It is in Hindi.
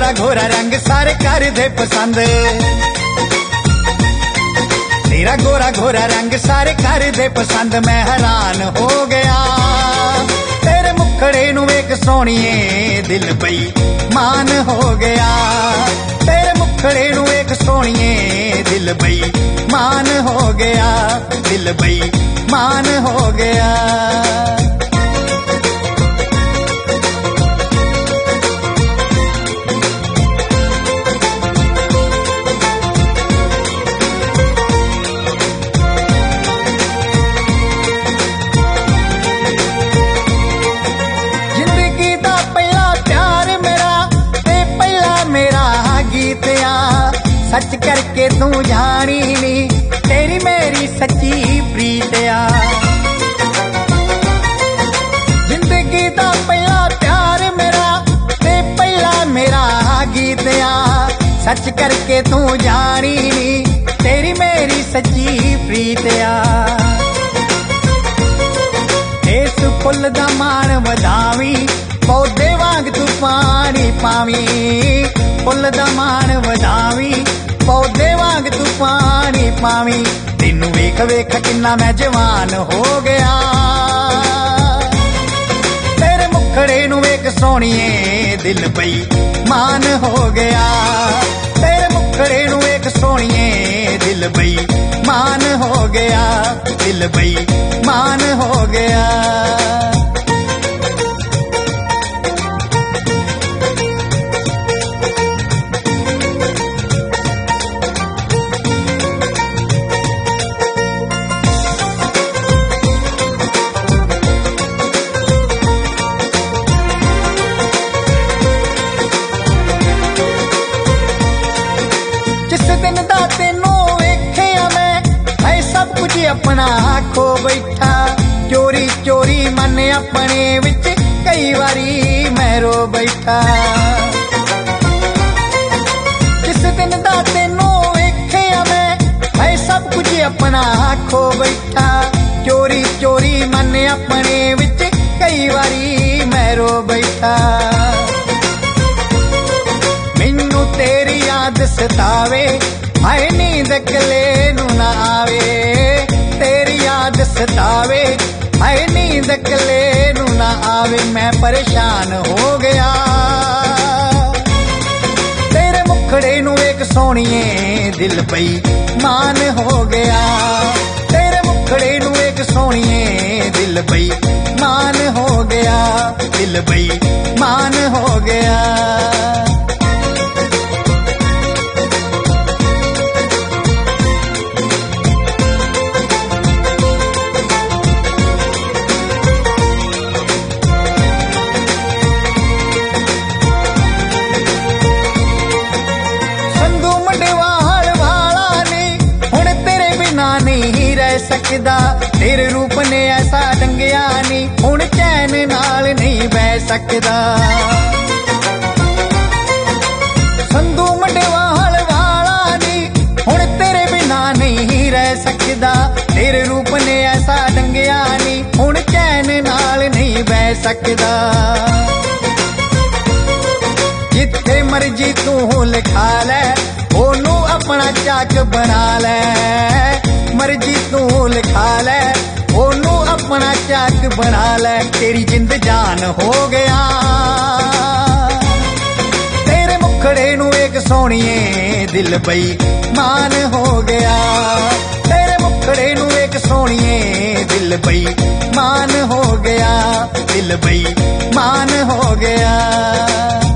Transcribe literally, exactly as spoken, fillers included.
गोरा गोरा रंग सारे कर दे पसंद, तेरा गोरा गोरा रंग सारे कर दे पसंद। मैं हैरान हो गया तेरे मुखड़े नू वेख सोहणीए, दिल बई मान हो गया। तेरे मुखड़े नू वेख सोहणीए, दिल बई मान हो गया, दिल बई मान हो गया। सच करके तू जानी नी तेरी मेरी सच्ची प्रीत आ। जिंदगी दा पहला प्यार मेरा ते पहला मेरा गीत आ। सच करके तू जानी नी तेरी मेरी सच्ची प्रीत आ। इस फुल दा मान वधावी पौधे वांग तू पानी पावी। फुल दा मान वधावी पौधे वांग तू पानी पावी। तेनू वेख वेख किन्ना मैं जवान हो गया। तेरे मुखड़े नू वेख सोहणीए, दिल बई मान हो गया। तेरे मुखड़े नू वेख सोहणीए, दिल बई मान हो गया, दिल बई मान हो गया। अपना खो बैठा चोरी चोरी मन अपने विच कई बारी मैं रो बैठा। जिस दिन दा तेनू वेखिया मैं सब कुछ अपना खो बैठा। चोरी चोरी मन अपने विच कई बारी मैं रो बैठा। मैनू तेरी याद सतावे हाय नींद कले नू ना आवे। तेरी याद सतावे हाय नींद कले नू ना आवे। मैं परेशान हो गया तेरे मुखड़े नू वेख सोहणीए, दिल बई मान हो गया। तेरे मुखड़े नू वेख सोहणीए, दिल बई मान हो गया, दिल बई मान हो गया। सकदा तेरे रूप ने ऐसा डंगिया नी हुण चैन नाल नहीं बह सकदा। संधू मंडवाल वाला नी हुण तेरे बिना नहीं रह सकदा। तेरे रूप ने ऐसा डंगिया नी हुण चैन नाल नहीं बह सकदा। जिथे मर्जी तू लिखा लै ओनू अपना चाक बना लै। मर्जी तू लिखा लै ओनू अपना चाक बना लै। तेरी जिंद जान हो गया तेरे मुखड़े नू वेख सोहणीए, दिल बई मान हो गया। तेरे मुखड़े नू वेख सोहणीए, दिल बई मान हो गया, दिल बई मान हो गया।